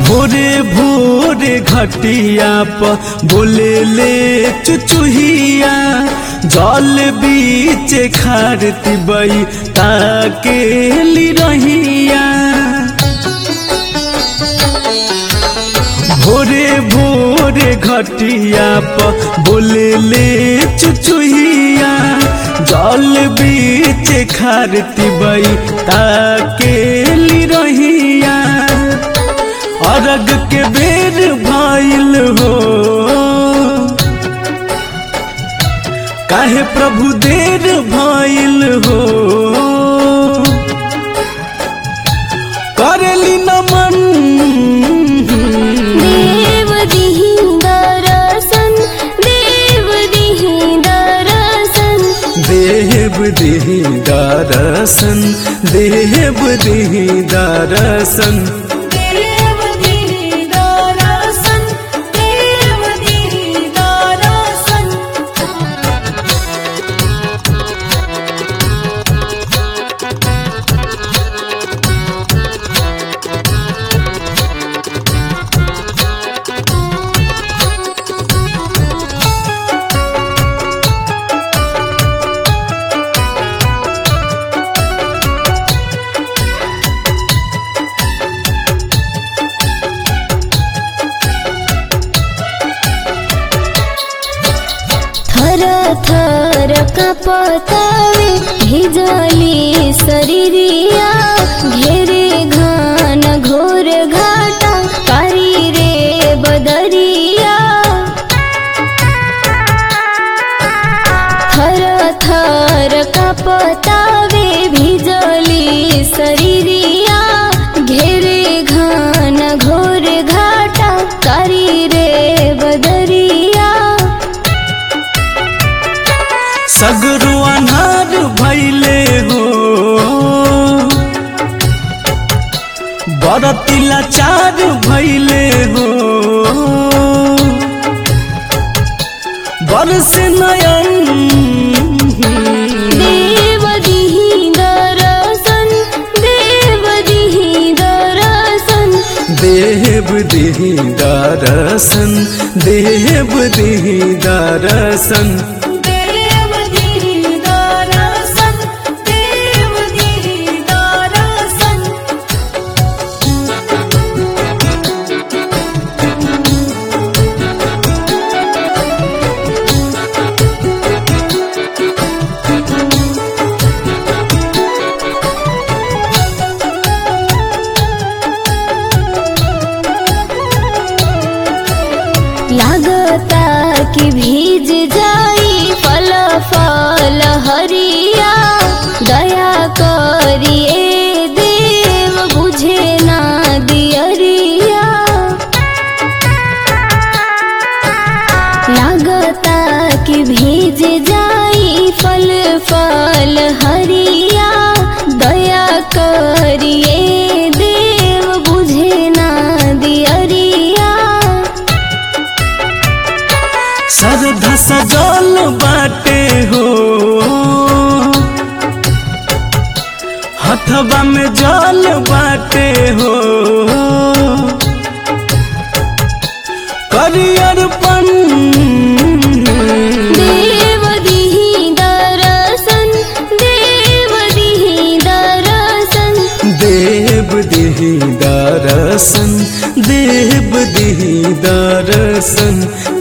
भोरे भोरे घटिया प बोले ले चुचुहिया, जल बीच खारती बई ताके ली रहिया। भोरे भोरे घटिया प बोले ले चुचुहिया, जल बीच खारती बई ताके ली रहिया। अरग के बेर भइल हो, काहे प्रभु देर भइल हो। करली नमन देव दिहि दरसन, देव दिहि दरसन, देव दिहि दरसन, देव दिहि दरसन। देव दिहि दरसन, देव दिहि दरसन। थर थर कांपतावे भिजली शरीरिया, घेरे घन घोर घाटा कारी रे बदरिया। थर थर कांपतावे भिजली शरीरिया, घेरे घन घोर घाटा कारी रे बदरिया। सगरो अनार भइले हो, बरती लाचार भइले हो। बरस नयन देव दिहि दरसन, देव दिहि दरसन, देव दिहि दरसन, देव दिहि दरसन। देव दिहि दरसन, देव दिहि दरसन। लागता कि भीज जाई फल फल हरिया, दया करिए देव बुझे ना दियरिया। लागता कि भीज जाई फल फल हरिया, दया करिए देव बुझे ना दियरिया। श्रद्धा सजल बाटे हो, हथवा में जल बाटे हो। करी अर्पण देव दिहि दरसन, देव दिहि दरसन, देव दिहि दरसन, देव दिहि दरसन।